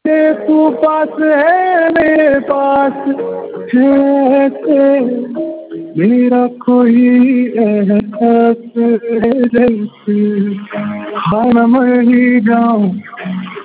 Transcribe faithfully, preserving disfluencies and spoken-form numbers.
ये तू पास है मेरे पास है ऐसे मेरा कोई एहसास है जैसे हाँ मैं मर ही जाऊं